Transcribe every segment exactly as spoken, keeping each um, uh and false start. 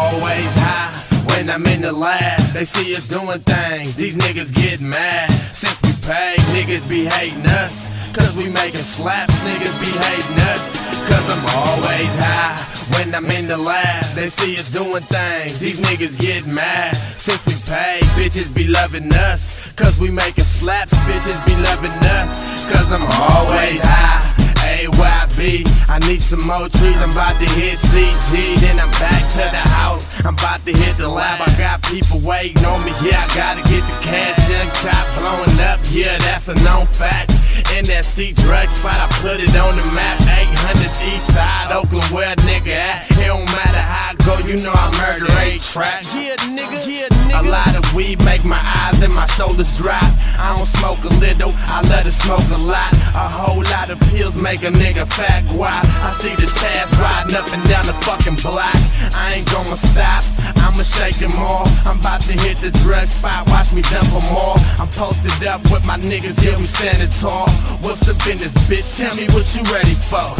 always high when I'm in the lab. They see us doing things, these niggas get mad. Since we paid, niggas be hating us, cause we making slaps, niggas be hating us. Cause I'm always high when I'm in the lab. They see us doing things, these niggas get mad. Since we paid, bitches be loving us, cause we making slaps, bitches be loving us. Cause I'm always high. A Y B, I need some more trees, I'm about to hit C G, then I'm back to the house, I'm about to hit the lab. I got people waiting on me, yeah, I gotta get the cash. Young chop blowing up, yeah, that's a known fact. In that C drug spot, I put it on the map. Eight hundreds east side, Oakland, where a nigga at. It don't matter how I go, you know I murder a track. Yeah, nigga, yeah, nigga. A lot of weed make my eyes and my shoulders drop. I don't smoke a little, I love to smoke a lot. A whole lot of pills make a nigga fat guap. I see the task riding up and down the fucking block. I ain't gonna stop, I'ma shake them all. I'm about to hit the drug spot, watch me dump them all. I'm posted up with my niggas, yeah, we standing tall. What's the business, bitch? Tell me what you ready for.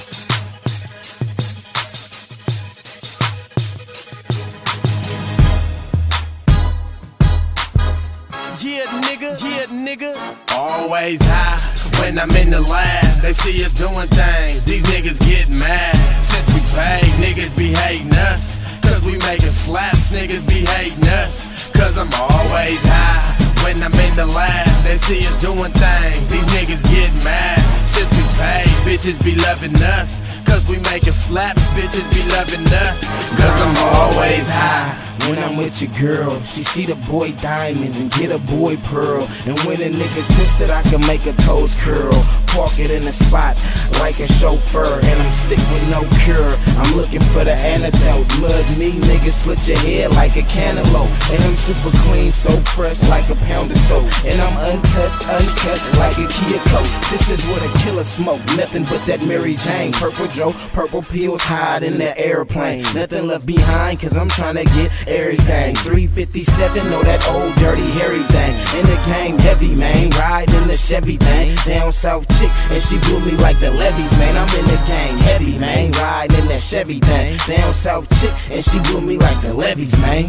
Yeah, nigga, yeah, nigga. Always high when I'm in the lab. They see us doing things, these niggas get mad. Since we paid, niggas be hating us, cause we making slaps, niggas be hating us. Cause I'm always high when I'm in the lab. They see us doing things, these niggas get mad. Since we paid, bitches be loving us, cause we making slaps, bitches be loving us. Cause I'm always high when I'm with your girl. She see the boy diamonds and get a boy pearl. And when a nigga twisted, I can make a toes curl. Park it in the spot like a chauffeur. And I'm sick with no cure, I'm looking for the antidote. Mud me, niggas split your head like a cantaloupe. And I'm super clean, so fresh like a pound of soap. And I'm untouched, uncut like a Kia coat. This is what a killer smoke, nothing but that Mary Jane. Purple Joe, purple pills hide in that airplane. Nothing left behind, cause I'm trying to get everything. Three fifty-seven, know that old dirty hairy thing. In the game, heavy man, ride in the Chevy thing. Down south chick, and she blew me like the levees, man. I'm in the game, heavy man, ride in that Chevy thing. Down south chick, and she blew me like the levees, man.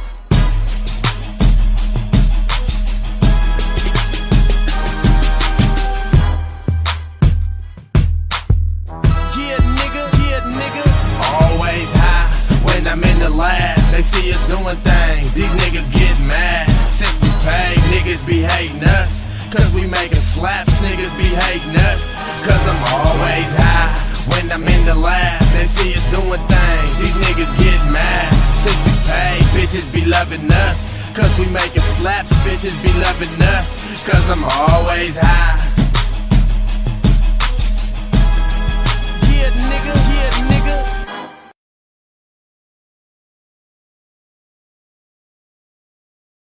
I'm in the lab, they see us doing things, these niggas get mad. Since we paid, niggas be hating us, cause we making slaps, niggas be hating us. Cause I'm always high when I'm in the lab. They see us doing things, these niggas get mad. Since we paid, bitches be loving us, cause we making slaps, bitches be loving us. Cause I'm always high.